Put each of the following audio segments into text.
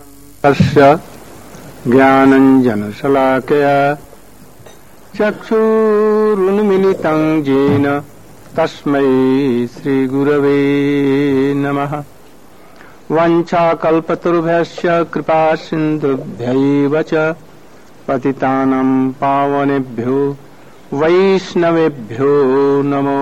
तस्य ज्ञानञ्जनशलाकया चक्षुरुन्मिलितं येन तस्मै श्रीगुरवे नमः। वञ्चाकल्पतरुभ्यश्च कृपासिन्धुभ्यैव च पतितानां पावनेभ्यो वैष्णवेभ्यो नमो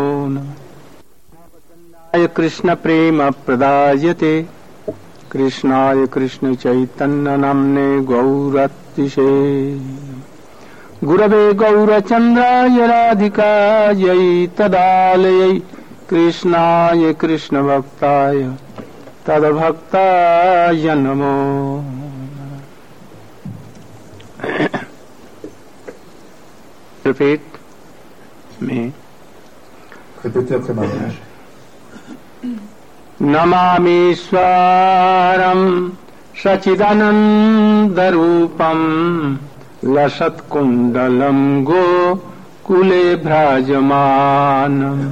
नमः। कृष्णप्रेम प्रदायते कृष्णाय कृष्णचैतन्यनाम्ने गौरतिशे गुरवे गौरचन्द्राय राधिकायै तदालयै कृष्णाय कृष्णभक्ताय तद्भक्ताय नमो। Repeat me. नमामीश्वरं सच्चिदानन्दरूपं लसत्कुण्डलं गोकुले भ्राजमानम्।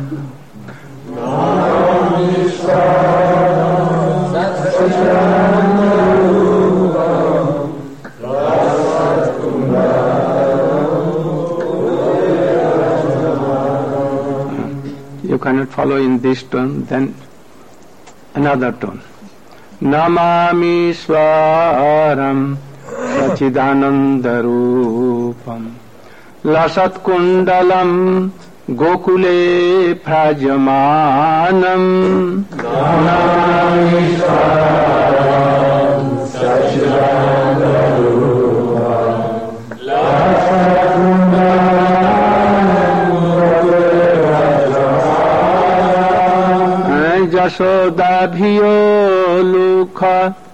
You cannot follow in this tone, then another tone. Namami Swaram Sachidanandarupam Lasat Kundalam Gokule Prajamanam. Namami Swaram Sachidanandarupam Lasat Jasodabhiyo lukha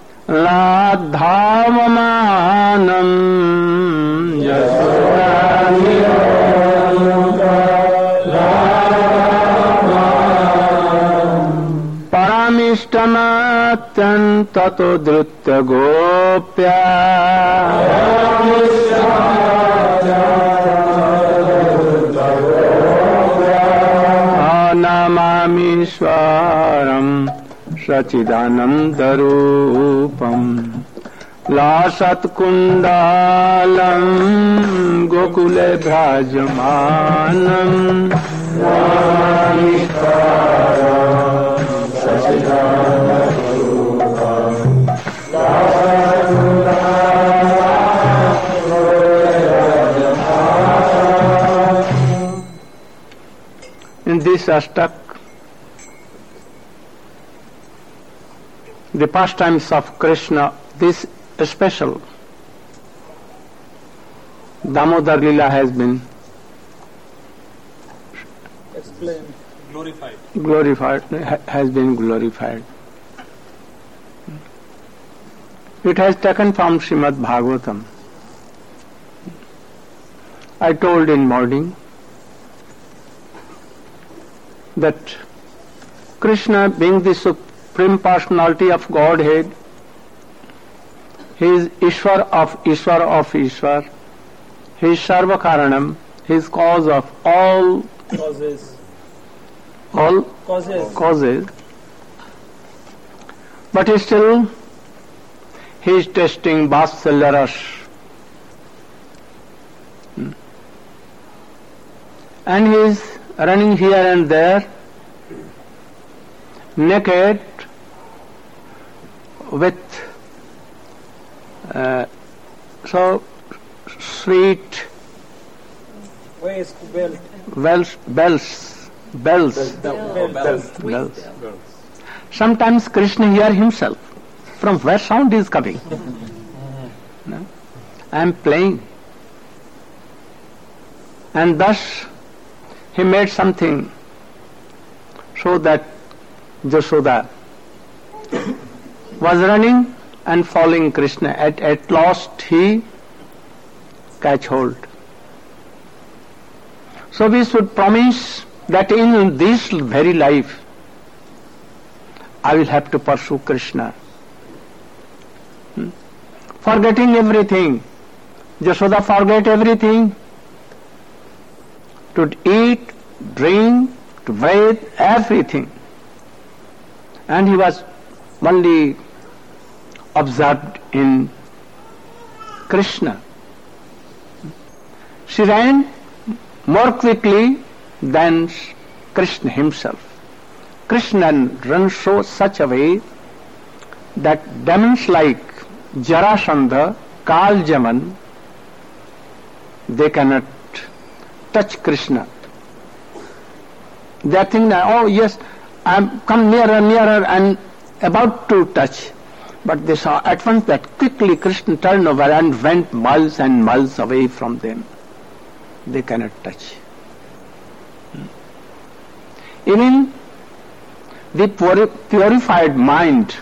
ladhavamanam. Jasodabhiyo lukha ladhavamanam Paramishtamatyantato drutya gopya. Namamishwaram Sachidanandarupam Lasat Kundalam Gokule Bhrajamanam. Namamishwaram Sachidanandarupam Lasat Kundalam Gokule Bhrajamanam. In this ashtak, the pastimes of Krishna, this special Damodar Lila has been explained, has been glorified. It has taken from Srimad Bhagavatam. I told in morning that Krishna, being the Supreme Personality of Godhead, He is Ishwar of Ishwar, He is Sarva Karanam, He is cause of all causes. But still He is testing Vatsalya Ras. And He is running here and there, naked, with so sweet bells. Sometimes Krishna hear himself from where sound is coming. No? I am playing, and thus he made something so that Jashoda was running and following Krishna. At last he catch hold. So we should promise that in this very life I will have to pursue Krishna. Forgetting everything. Jashoda forget everything. To eat, drink, to bathe, everything. And he was only observed in Krishna. She ran more quickly than Krishna himself. Krishna runs such a way that demons like Jarasandha, Kaljaman, they cannot touch Krishna. They think that, oh yes, I'm come nearer, nearer and about to touch. But they saw at once that quickly Krishna turned over and went miles and miles away from them. They cannot touch. Even the purified mind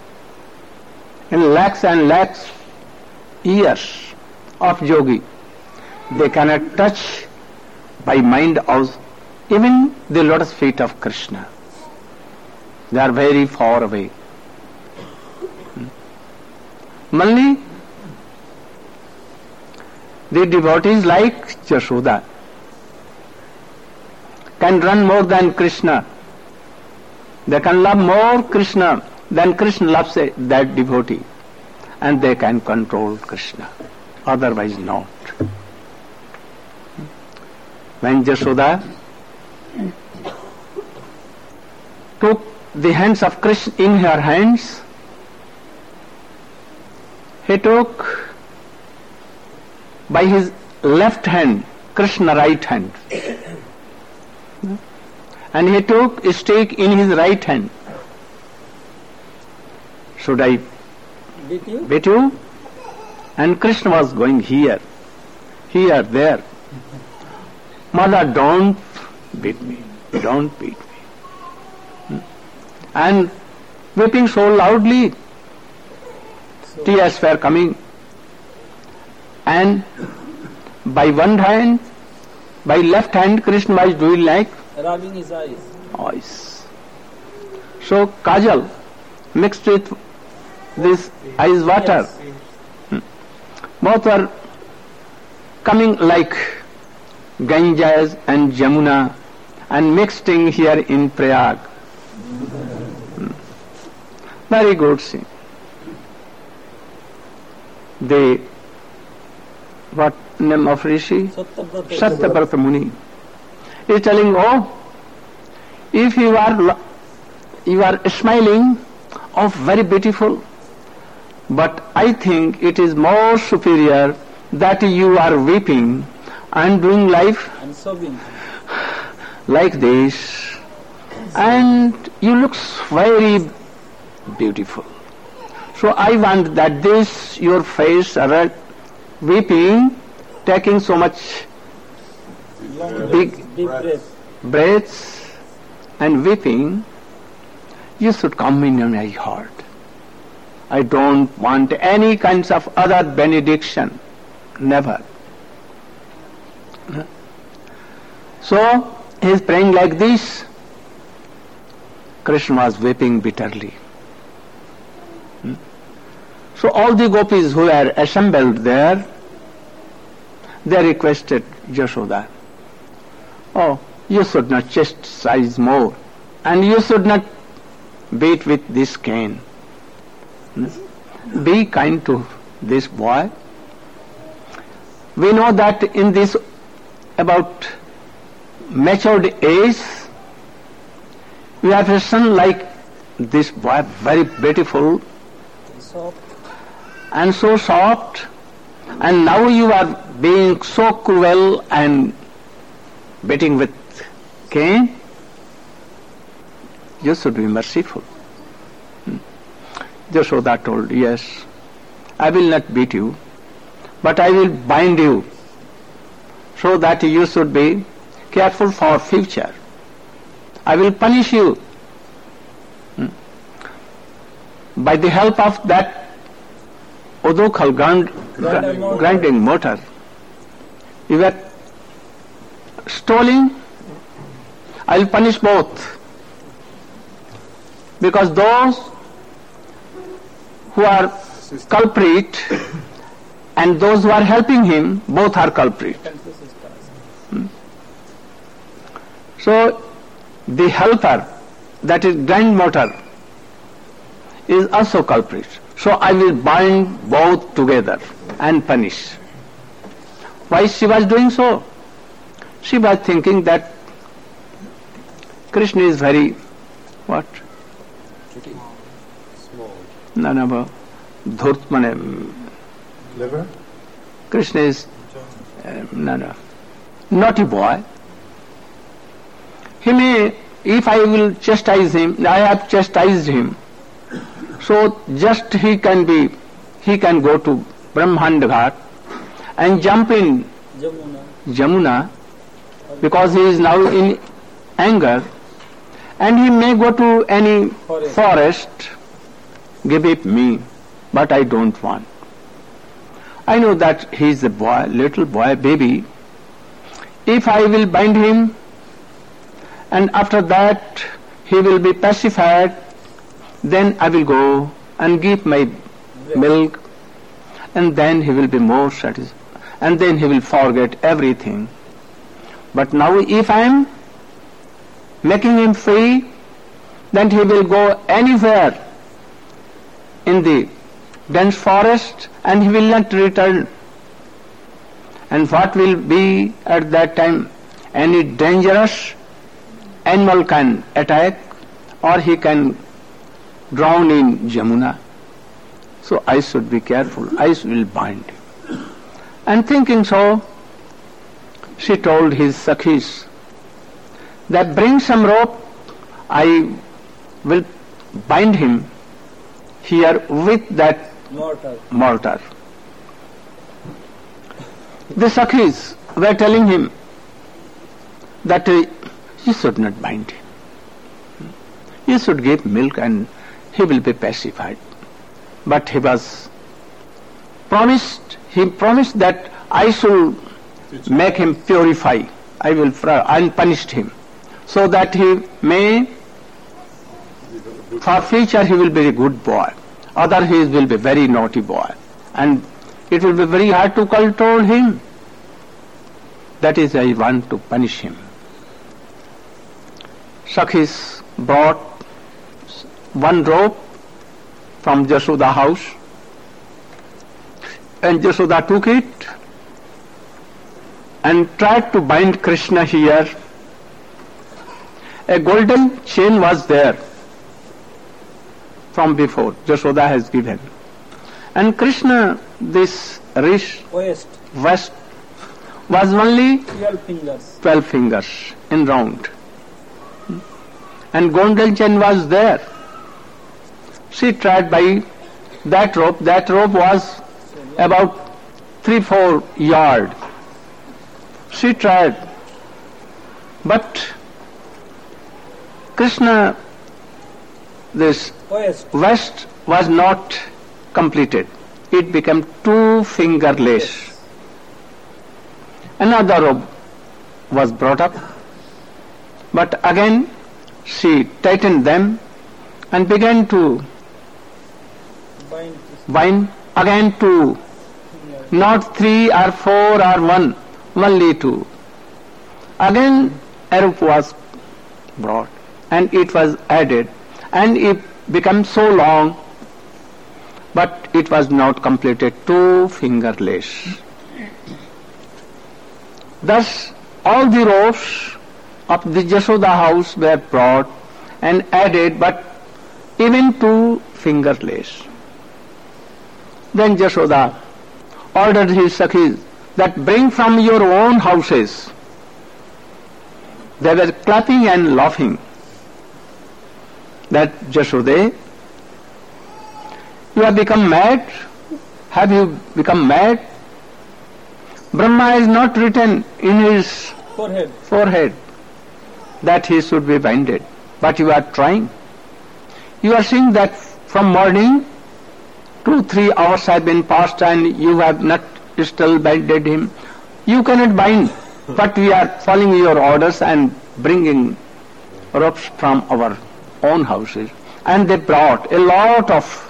in lakhs and lakhs years of yogi, they cannot touch by mind of even the lotus feet of Krishna. They are very far away. Only the devotees like Yashoda can run more than Krishna. They can love more Krishna than Krishna loves that devotee. And they can control Krishna. Otherwise not. When Yashoda took the hands of Krishna in her hands, he took by his left hand Krishna right hand, and he took a stick in his right hand. Should I beat you? And Krishna was going here, there. Mother, don't beat me, don't beat me. And weeping so loudly, tears were coming. And by one hand, by left hand, Krishna was doing like rubbing his eyes. So kajal mixed with this ice water, both were coming like Ganges and Jamuna and mixing here in Prayag. Very good scene. What name of Rishi? Satyavrata Muni is telling, oh, if you are smiling, oh, very beautiful, but I think it is more superior that you are weeping and doing life and sobbing like this, and you look very beautiful. So I want that this, your face, weeping, taking so much big breaths and weeping, you should come in my heart. I don't want any kinds of other benediction, never. So he is praying like this. Krishna was weeping bitterly. So all the gopis who were assembled there, they requested Yashoda, oh, you should not chastise more, and you should not beat with this cane. Be kind to this boy. We know that in this about matured age, we have a son like this boy, very beautiful and so soft, and now you are being so cruel and beating with cane. You should be merciful. Yashoda told, yes, I will not beat you, but I will bind you so that you should be careful for future. I will punish you by the help of that Udukhal grinding mortar. You were stealing, I will punish both, because those who are culprit and those who are helping him, both are culprit. So the helper, that is grind mortar, is also culprit. So I will bind both together and punish. Why she was doing so? She was thinking that Krishna is very, what? Small. No, dhurt mane. Liver? Krishna is, naughty boy. He may, if I will chastise him, I have chastised him. So just he can go to Brahmand Ghat and jump in Jamuna because he is now in anger, and he may go to any forest, give it me, but I don't want. I know that he is a boy, little boy, baby. If I will bind him, and after that he will be pacified, then I will go and give my milk, and then he will be more satisfied, and then he will forget everything. But now if I am making him free, then he will go anywhere in the dense forest and he will not return. And what will be at that time? Any dangerous animal can attack, or he can drown in Jamuna. So I should be careful. I will bind him. And thinking so, she told his Sakhis that bring some rope, I will bind him here with that mortar. The Sakhis were telling him that you should not bind him. You should give milk and he will be pacified. But he promised that I should make him purify. I will punished him, so that he may, for future he will be a good boy, other he will be very naughty boy, and it will be very hard to control him. That is, I want to punish him. Sakhis brought one rope from Jashoda house, and Jashoda took it and tried to bind Krishna here. A golden chain was there from before, Jashoda has given. And Krishna, this wrist was only 12 fingers in round. And golden chain was there. She tried by that rope. That rope was about 3-4 yards. She tried, but Krishna, this vest was not completed. It became 2 fingerless. Another rope was brought up, but again she tightened them and began to bind again 2, not 3 or 4 or 1, only 2. Again a rope was brought and it was added, and it became so long, but it was not completed, 2 fingerless. Thus all the ropes of the Jashoda house were brought and added, but even 2 fingerless. Then Jashoda ordered his Sakhis that bring from your own houses. They were clapping and laughing. That Jashoda, you have become mad? Have you become mad? Brahma is not written in his forehead that he should be binded, but you are trying. You are seeing that from morning 2-3 hours have been passed and you have not still binded him. You cannot bind, but we are following your orders and bringing ropes from our own houses. And they brought a lot of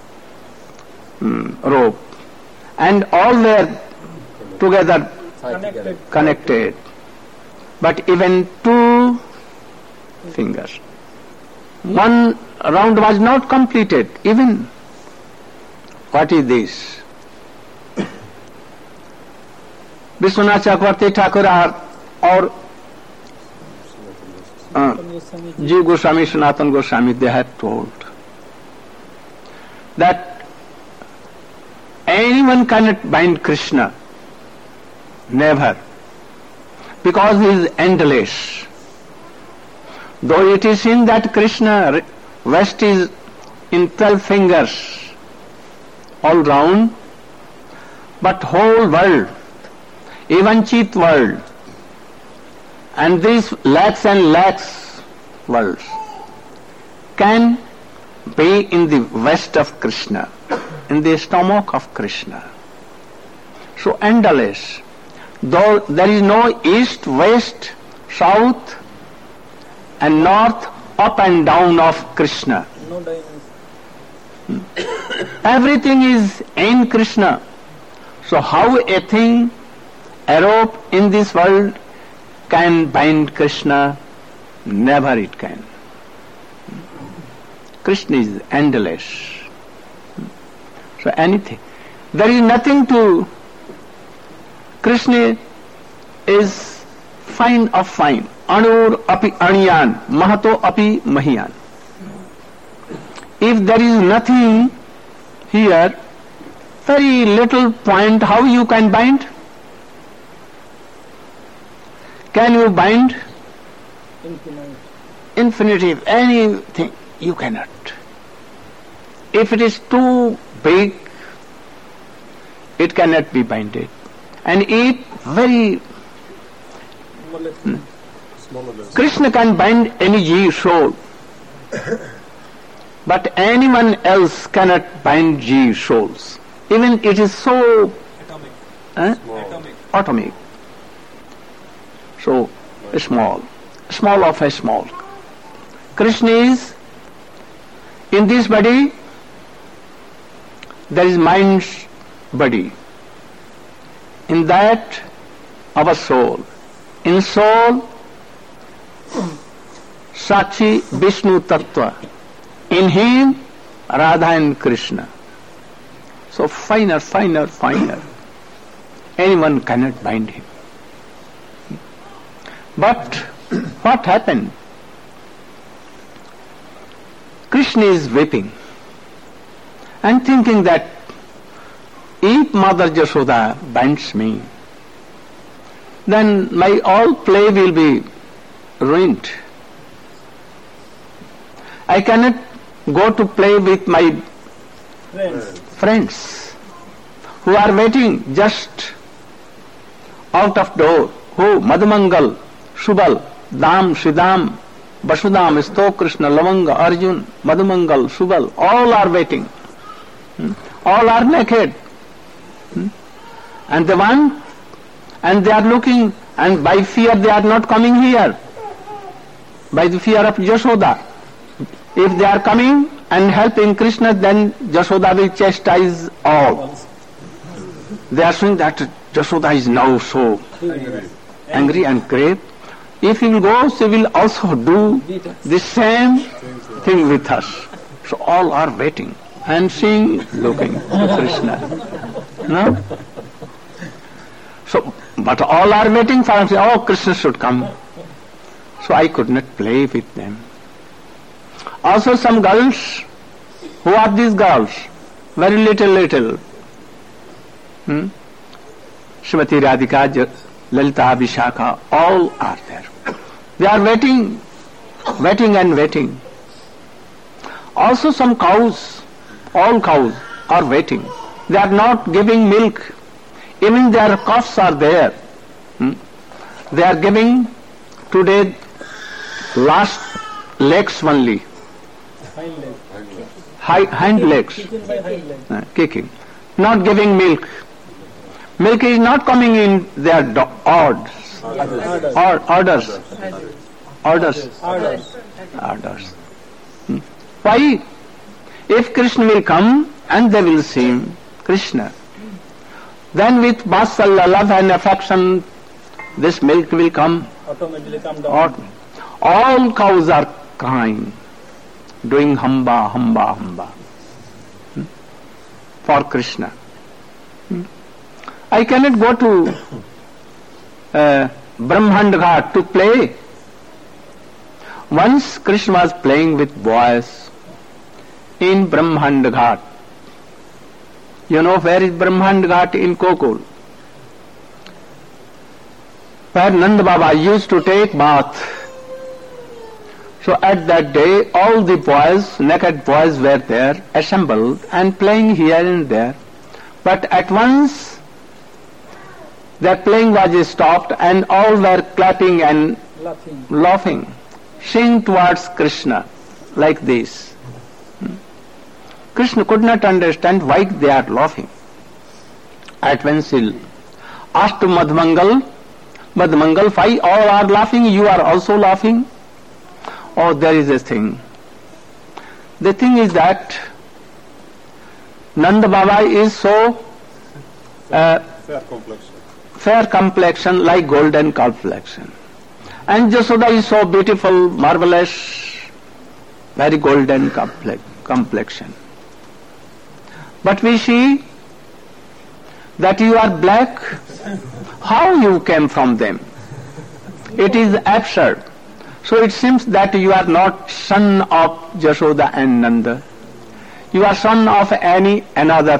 rope, and all were together connected, but even 2 fingers. One round was not completed even. What is this? Vishwanath Chakravarti Thakur or Jiva Goswami, Sanatana Goswami, they have told that anyone cannot bind Krishna. Never. Because he is endless. Though it is seen that Krishna West is in 12 fingers all round, but whole world, even cheat world, and these lakhs and lakhs worlds can be in the west of Krishna, in the stomach of Krishna. So endless. Though there is no east, west, south and north, up and down of Krishna. No dimension. Everything is in Krishna. So how a thing, a rope in this world can bind Krishna? Never it can. Krishna is endless. So anything. There is nothing to... Krishna is fine of fine. Anur api aniyan, mahato api mahiyan. If there is nothing here, very little point, how you can bind? Can you bind? Infinite. Infinitive, anything, you cannot. If it is too big, it cannot be binded. And it very... Krishna can bind any Jeev soul, but anyone else cannot bind Jeev souls. Even it is so atomic. So small of a small. Krishna is in this body. There is mind's body. In that, our soul. In soul, Sakshi Vishnu Tattva. In him, Radha and Krishna. So finer. Anyone cannot bind him. But what happened? Krishna is weeping and thinking that if Mother Yashoda binds me, then my all play will be ruined. I cannot go to play with my friends who are waiting just out of door. Who? Madhumangal, Subal, Dam, Sridham, Vasudam, Sto, Krishna, Lavanga, Arjun, Madhumangal, Subal, all are waiting. All are naked. And the one, and they are looking, and by fear they are not coming here. By the fear of Yashoda. If they are coming and helping Krishna, then Yashoda will chastise all. They are saying that Yashoda is now so angry and grave. If he will go, she will also do the same thing with us. So all are waiting and seeing, looking to Krishna. No? So, but all are waiting for him. Oh, Krishna should come. So I could not play with them. Also some girls. Who are these girls? Very little. Srimati Radhika, Lalita, Vishakha, all are there. They are waiting and waiting. Also some cows, all cows are waiting. They are not giving milk. Even their calves are there. They are giving today last legs only. Hind legs. Kicking. Not giving milk. Milk is not coming in their orders. Why? If Krishna will come and they will see Krishna, then with Vatsalya, love and affection, this milk will come. Automatically come down. All cows are crying, doing hamba. for Krishna. I cannot go to Brahmand Ghat to play. Once Krishna was playing with boys in Brahmand Ghat. You know where is Brahmand Ghat? In Kokul, where Nand Baba used to take bath. So at that day, all the boys, naked boys were there, assembled and playing here and there. But at once, their playing was stopped and all were clapping and laughing, singing towards Krishna like this. Krishna could not understand why they are laughing. At once he asked to Madhmangal, Madhmangal, why all are laughing? You are also laughing? Oh, there is a thing. The thing is that Nanda Baba is so fair complexion like golden complexion. And Jasoda is so beautiful, marvelous, very golden complexion. But we see that you are black. How you came from them? It is absurd. So it seems that you are not son of Jasoda and Nanda. You are son of another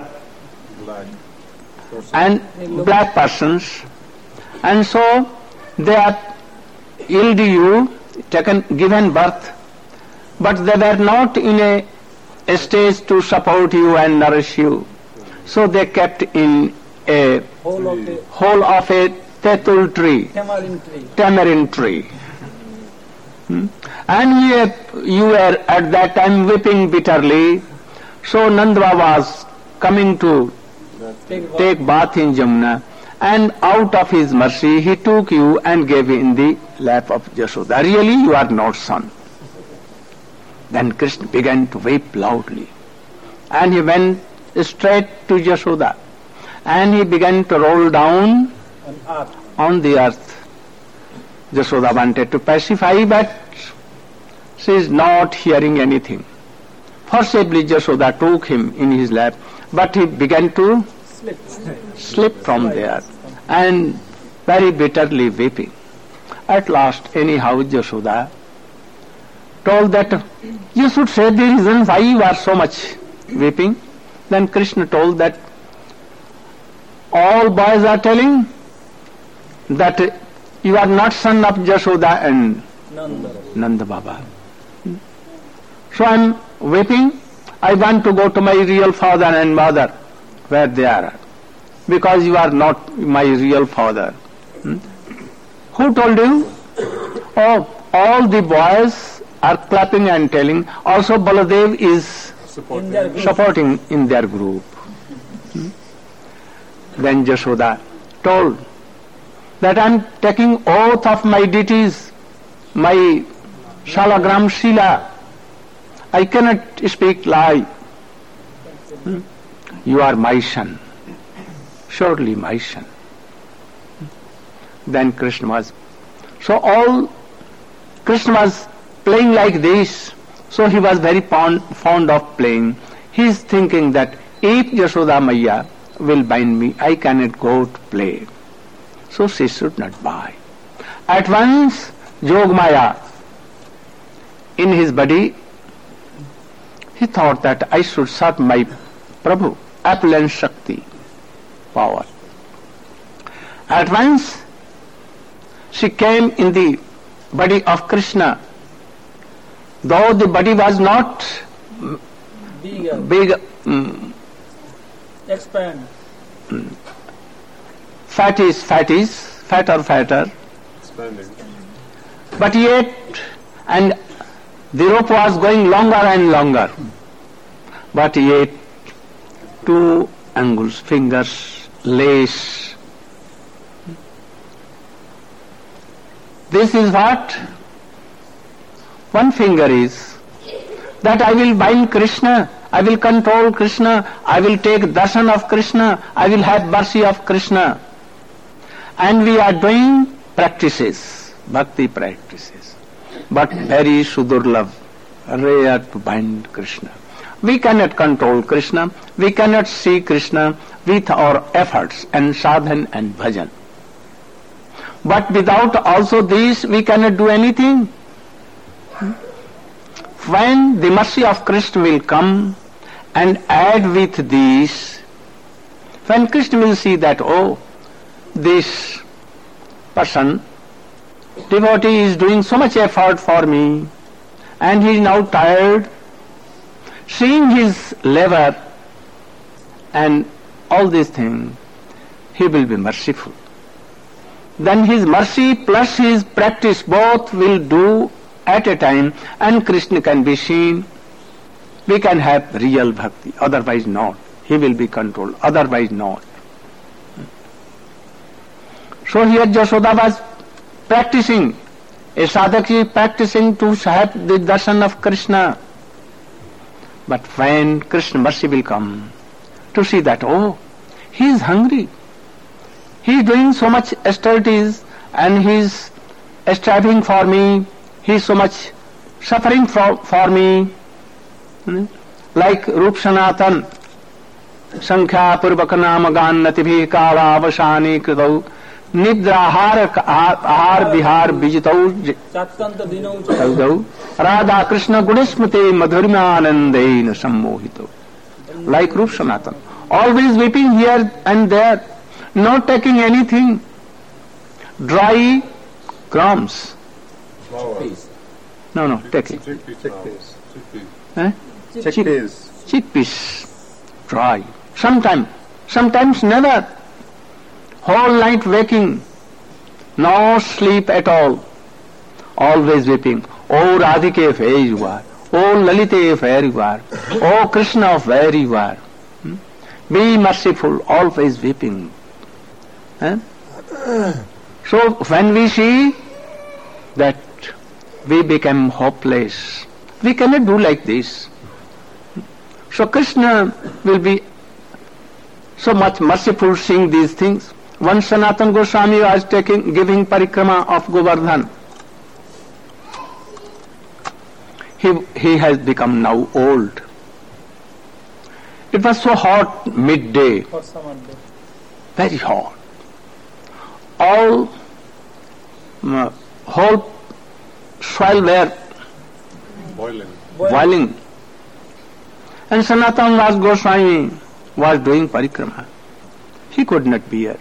black persons. And so they are yielded you, given birth, but they were not in a stage to support you and nourish you. So they kept in a hole of a tetul tree, tamarind tree. And you were at that time weeping bitterly. So Nanda was coming to take bath in Jamuna, and out of his mercy he took you and gave you in the lap of Jasoda. Really you are not son. Then Krishna began to weep loudly, and he went straight to Jasoda, and he began to roll down on the earth. Jasoda wanted to pacify, but she is not hearing anything. Forcibly Jasoda took him in his lap, but he began to slip from there and very bitterly weeping. At last, anyhow, Jasoda told that you should say the reason why you are so much weeping. Then Krishna told that all boys are telling that you are not son of Jasoda and Nanda Baba. So I am weeping. I want to go to my real father and mother where they are, because you are not my real father. Who told you? Oh, all the boys are clapping and telling. Also Baladev is supporting in their group. Then Jasoda told that I am taking oath of my deities, my Shalagram Shila. I cannot speak lie. You are my son. Surely my son. Then Krishna was playing like this. So he was very fond of playing. He is thinking that if Jasoda Maiya will bind me, I cannot go to play. So she should not buy. At once Jogmaya in his body, he thought that I should serve my Prabhu, opulent Shakti, power. At once she came in the body of Krishna, though the body was not big, expand. fatter, expanding. But yet, and the rope was going longer and longer, but yet 2 angles, fingers, lace. This is what? One finger is that I will bind Krishna, I will control Krishna, I will take darshan of Krishna, I will have mercy of Krishna. And we are doing practices, bhakti practices, but very sudurlabh, rare to bind Krishna. We cannot control Krishna. We cannot see Krishna with our efforts and sadhana and bhajan. But without also this, we cannot do anything. When the mercy of Krishna will come and add with these, when Krishna will see that, oh, this person, devotee is doing so much effort for me, and he is now tired, seeing his labor and all these things, he will be merciful. Then his mercy plus his practice both will do at a time, and Krishna can be seen. We can have real bhakti, otherwise not. He will be controlled, otherwise not. So here Jashoda was practicing, a sadhak is practicing to have the darshan of Krishna. But when Krishna mercy will come, to see that, oh, he is hungry. He is doing so much austerities and he is striving for me. He is so much suffering for me. Like Rup Sanatan, Sankhya Purvaka Nama Gannatibhi Kala Avasani Kridau Nidra Har Bihar Bijitau Chatkanta Dinau Radha Krishna Gudesmate Madhurmanandaina Sammohito. Like Rup Sanatan, always weeping here and there, not taking anything. Dry crumbs. Chickpeas. No, take it. Chickpeas. Eh? Chickpeas. Chickpeas. Dry. Sometimes never. Whole night waking. No sleep at all. Always weeping. Oh Radhike, where you are. Oh Lalite, where you are. Oh Krishna, where you are. Be merciful, always weeping. Eh? So when we see that we become hopeless, we cannot do like this. So Krishna will be so much merciful seeing these things. One Sanatana Goswami was giving parikrama of Govardhan. He has become now old. It was so hot midday, or summer day. very hot. All whole soil were boiling. And Sanatana Goswami was doing parikrama. He could not bear.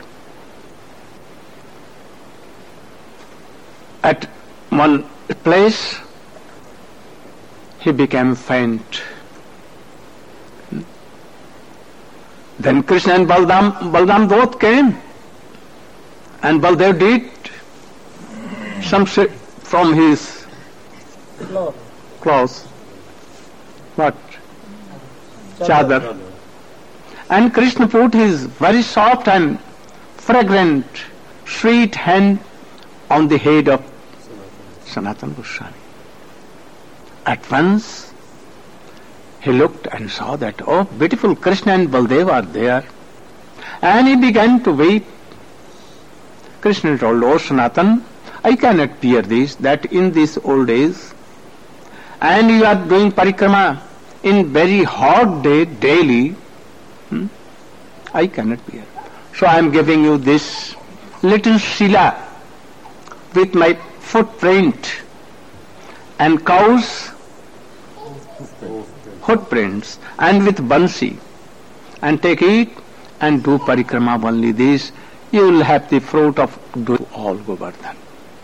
At one place, he became faint. Then Krishna and Balram both came, and Baldev did some from his clothes. What? Chadar. And Krishna put his very soft and fragrant, sweet hand on the head of Sanatana Goswami. At once, he looked and saw that, oh, beautiful Krishna and Baldev are there. And he began to weep. Krishna told, oh Sanatan, I cannot bear this, that in these old days, and you are doing parikrama in very hot day, daily, I cannot bear. So I am giving you this little shila with my footprint and cows' footprints and with bansi, and take it and do parikrama only this, you will have the fruit of doing all Govardhan.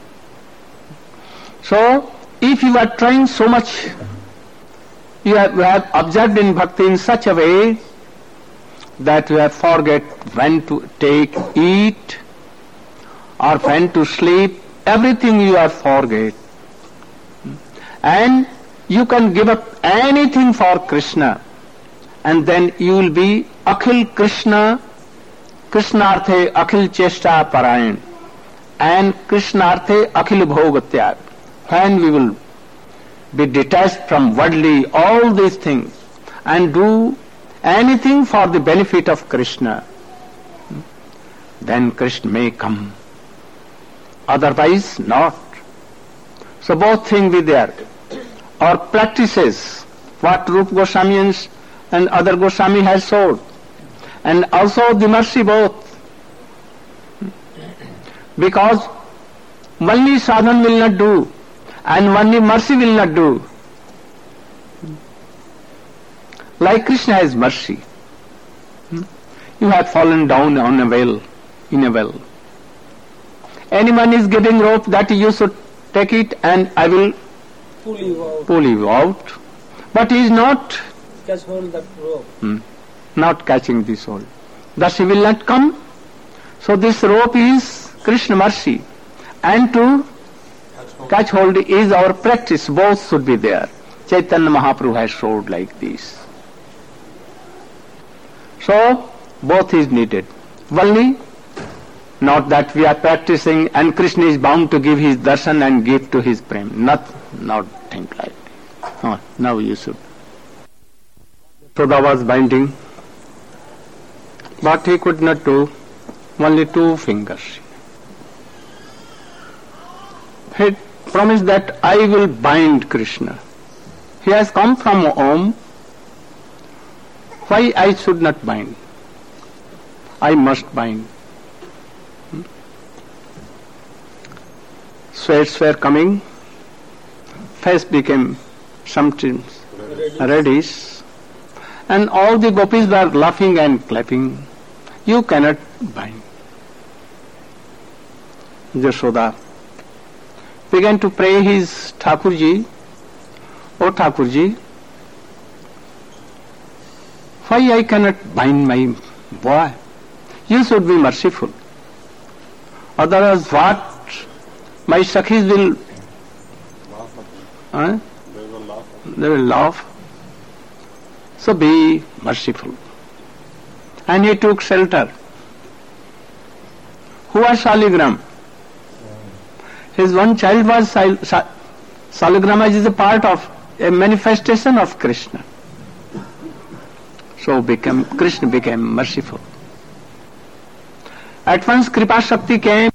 So, if you are trying so much, you have observed in bhakti in such a way that you have forget when to eat or when to sleep, everything you have forget. And you can give up anything for Krishna, and then you will be Akhil Krishna, Krishnarthe Akhil Chesta Parayan, and Krishnarthe Akhil Bhogatyag. When we will be detached from worldly, all these things, and do anything for the benefit of Krishna, then Krishna may come. Otherwise not. So both things be there. Our practices what Rupa Goswami and other Goswami has showed. And also the mercy both. Because only sadhan will not do and only mercy will not do. Like Krishna has mercy. You have fallen down on a well, in a well. Anyone is giving rope that you should take it and I will pull you out. But he is not catch hold that rope. Not catching this hold. Thus he will not come. So this rope is Krishna mercy. And to catch hold is our practice. Both should be there. Chaitanya Mahaprabhu has showed like this. So both is needed. Only not that we are practicing and Krishna is bound to give his darshan and give to his prem. Not think like that. No, now you should. Yashoda was binding, but he could not do only 2 fingers. He promised that I will bind Krishna. He has come from Om. Why I should not bind? I must bind. Sweats were coming. Face became something reddish. And all the gopis were laughing and clapping. You cannot bind. Yashoda began to pray his Thakurji. O Thakurji, why I cannot bind my boy? You should be merciful. Otherwise what? My Sakhis will they will laugh. So be merciful. And he took shelter. Who was Shaligram? His one child was Shaligrama is a part of a manifestation of Krishna. So Krishna became merciful. At once Kripa Shakti came